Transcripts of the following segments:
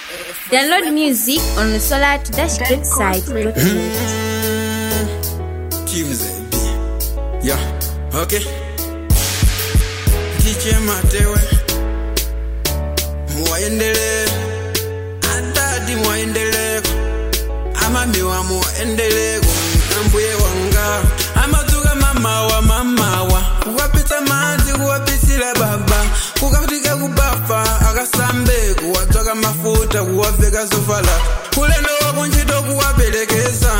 Download music on the solar-website. Yeah, okay. DJ Matewe muendele adadi muendele amami wa muendele ambuye wanga amazuga mama wa kuwapita maji kuwapisila baba kukatika kubafa akasambe kuwatoka mafuta kuwaveka zofala kulendo wakunjito kuwapelekeza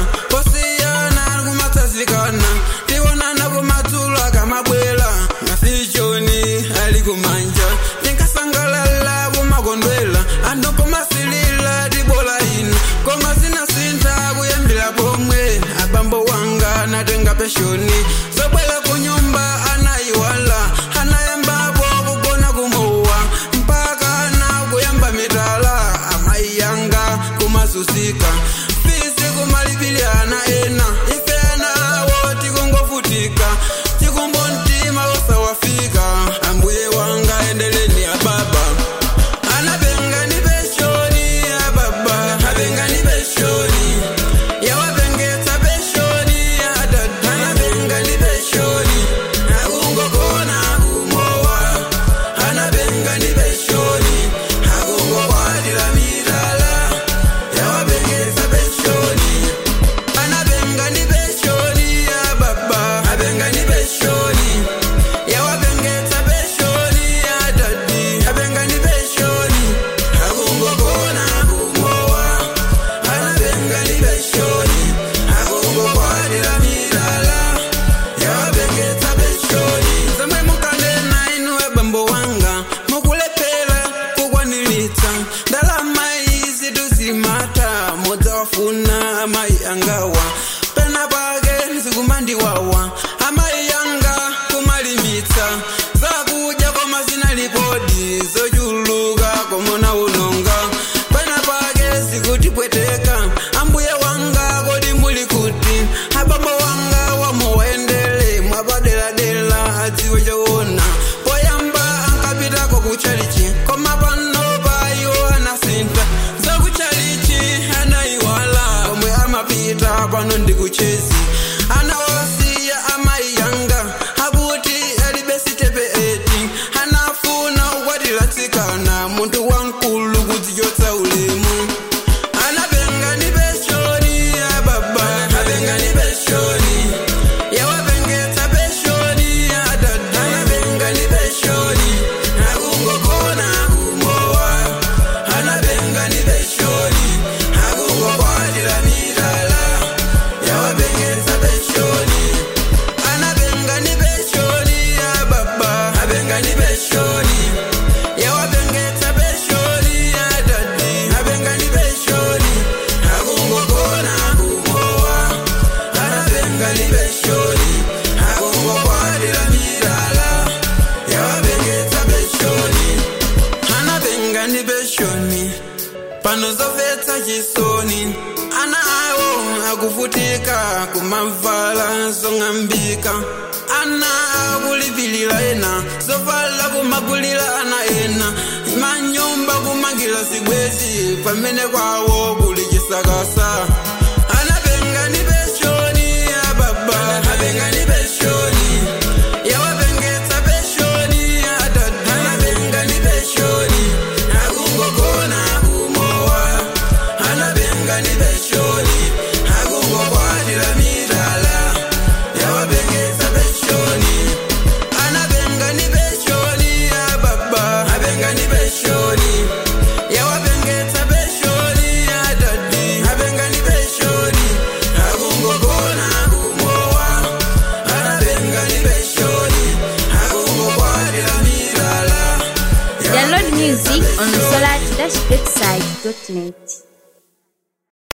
posiyana kumatazikana tiwonana kumatula kamabwela ngasichoni alikumanja tinkasangalala kumakondwela anokomasilila tibola ina koma zinasinta kuyambila pomwe abambo wanga natenga peshoni sobwela kunyumba anaiwala anayambapo kugona kumowa mpaka na kuyamba mitala amai yanga kumasusika fisi kumalibiliana ena ifeana woti kungofutika chikumbo ntima osawafika ambuye wanga endeleni ya baba anabenga ni beshoni ya baba abenga ni beshoni ya wabengeta beshoni ya dada anabenga ni beshoni agungo kona kumowa anabenga ni beshoni agungo wadila midala ya wabengeta beshoni anabenga ni beshoni ya baba abenga ni beshoni ya wabengeta beshoni ya dadi abenga ni beshoni agungo kona kumowa anabenga ni beshoni agungo wadila midala ya wabengeta beshoni zamwe mukandena inwe bambo wanga mukulepela kukwanilitsa ndalama izi tuzimata mudzawafuna amayi angawa pena pake nzikumandiwawa amayi yanga kumalimitsa zakudya koma zinalipodi zochuluka komona unonga pena pake zikutipweteka ambuye wanga kodi muli kuti abambo wanga wamuwaendele mwapadeladela adziwe chowona poyamba ankapitako kuchalichi koma pano payo anasinta zakuchalichi anaiwala komwe amapita pano ndikuchezi anawasiya amayi yanga akuti alibesitepe eti anafuna ukwatilatsikana muntu wankulu kudzichotsa ulemu anabenga ni beshoni ya baba abenga ni beshoni ya wabengeta beshoni ya dada anabenga ni beshoni agungo kona kumowa anabenga ni beshoni agungo kwadila midala ya wabengeta beshoni anabenga ni beshoni ya baba abenga ni beshoni ya wabengeta beshoni ya dadi abenga ni beshoni agungo kona kumowa anabenga ni beshoni agungo kwadila midala ya wabengeta beshoni anabenga ni beshoni pano zofetsa chisoni ana awo akuvutika kumavala zong'ambika ana akulipilila ena zovala kumagulila ana ena manyumba kumangila zibwezi pamene kwawo kuli chisakasa anabenga ni beshoni ya baba abenga ni beshoni ya wabengeta beshoni ya dada anabenga ni beshoni agungo kona kumowa anabenga ni beshoni agungo kwadila midala ya wabengeta beshoni anabenga ni beshoni ya baba abenga ni beshoni ya wabengeta beshoni ya dadi abenga ni beshoni agungo kona kumowa anabenga ni beshoni agungo kwadila midala ya Download music on the solar-website.net.